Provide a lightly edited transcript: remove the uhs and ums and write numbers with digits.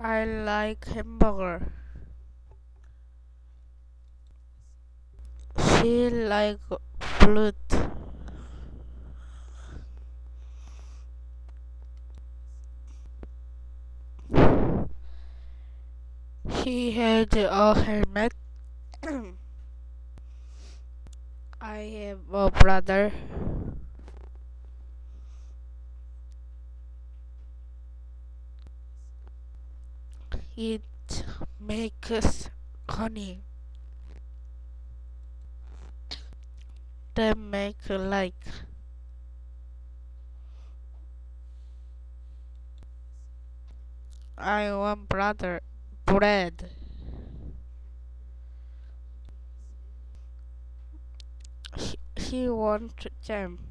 I like hamburger. She like fruit. He has a helmet. I have a brother. It makes honey. They make like I want brother bread. He want jam.